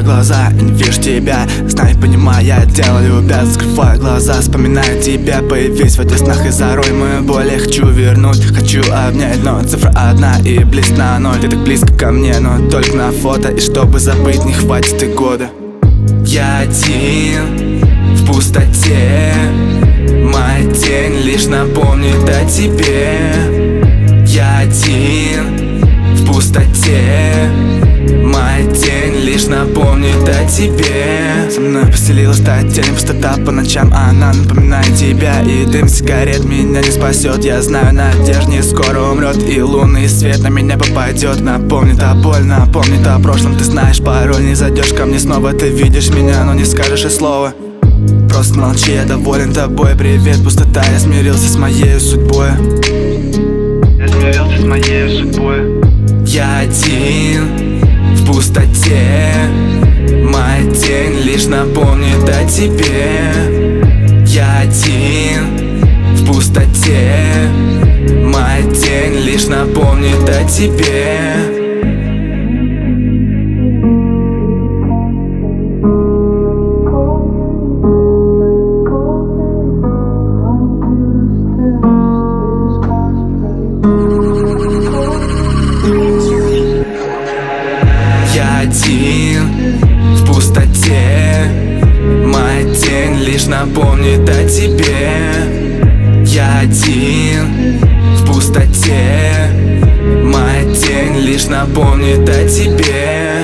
Закрываю глаза и не вижу тебя. Знаю, понимаю, я дело любя. Закрываю глаза, вспоминаю тебя. Появись в этих снах из-за роли мою боль. Я хочу вернуть, хочу обнять, но цифра одна и близко на ноль. Ты так близко ко мне, но только на фото. И чтобы забыть, не хватит и года. Я один в пустоте, моя тень лишь напомнит о тебе. Я один в пустоте, моя тень лишь напомнит о тебе. Со мной поселилась та тень, пустота по ночам, она напоминает тебя. И дым сигарет меня не спасет. Я знаю, надежда не скоро умрет, и лунный свет на меня попадет. Напомнит о боль, напомнит о прошлом. Ты знаешь пароль, не зайдешь ко мне снова. Ты видишь меня, но не скажешь и слова. Просто молчи, я доволен тобой. Привет, пустота, я смирился с моей судьбой. Я смирился с моей судьбой. Я один в пустоте, моя тень лишь напомнит о тебе. Я один в пустоте, моя тень лишь напомнит о тебе. Я один в пустоте, моя тень лишь напомнит о тебе. Я один в пустоте, моя тень лишь напомнит о тебе.